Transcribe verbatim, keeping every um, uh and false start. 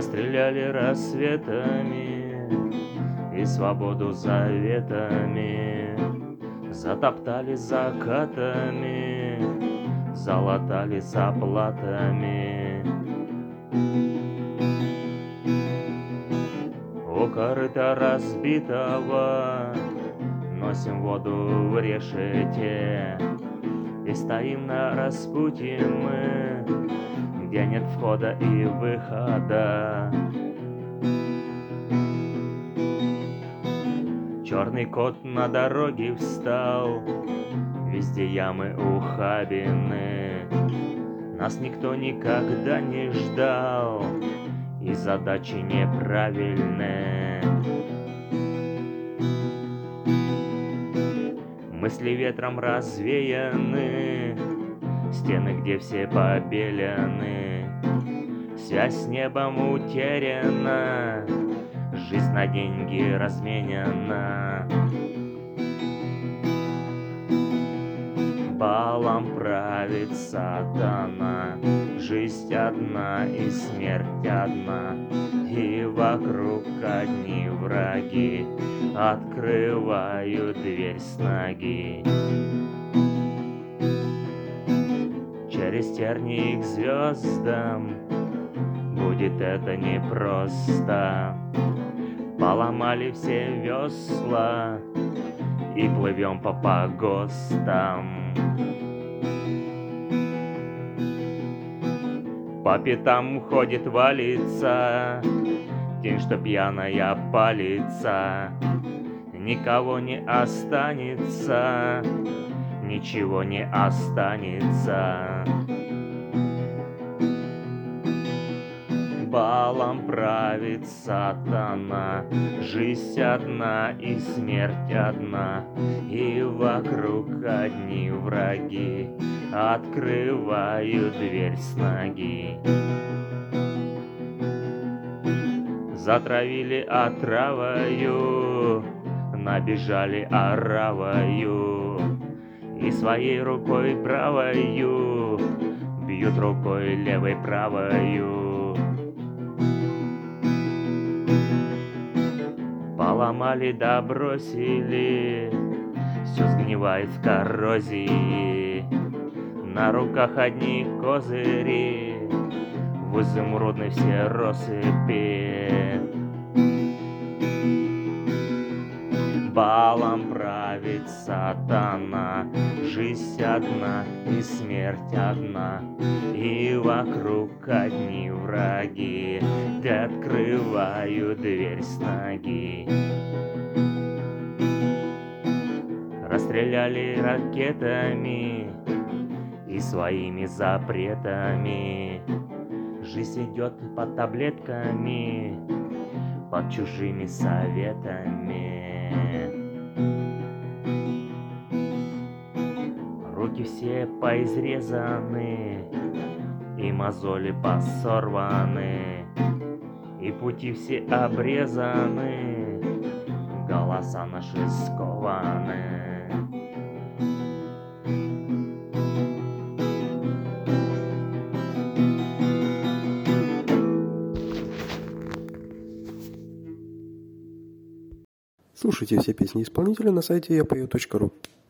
Расстреляли рассветами и свободу заветами, затоптали закатами, залатали заплатами. У корыта разбитого носим воду в решете и стоим на распутье мы, где нет входа и выхода. Черный кот на дороге встал, везде ямы ухабины. Нас никто никогда не ждал, и задачи неправильные. Мысли ветром развеяны, стены, где все побелены. Связь с небом утеряна, жизнь на деньги разменена. Балом правит сатана, жизнь одна и смерть одна, и вокруг одни враги открывают дверь с ноги. Через тернии к звездам будет это непросто. Поломали все весла и плывем по погостам. По пятам ходит, валится тень, что пьяная палится. Никого не останется, ничего не останется. Балом правит сатана, жизнь одна и смерть одна, и вокруг одни враги открывают дверь с ноги. Затравили отравою, набежали оравою, и своей рукой правою бьют рукой левой правою. Поломали да бросили, все сгнивает в коррозии. На руках одни козыри, в изумрудной все россыпи. Балом правит сатана, жизнь одна и смерть одна, и вокруг одни враги открывают дверь с ноги. Расстреляли ракетами и своими запретами. Жизнь идет под таблетками, под чужими советами. Руки все поизрезаны, и мозоли посорваны, и пути все обрезаны, голоса наши скованы. Слушайте все песни исполнителя на сайте я пою точка ру.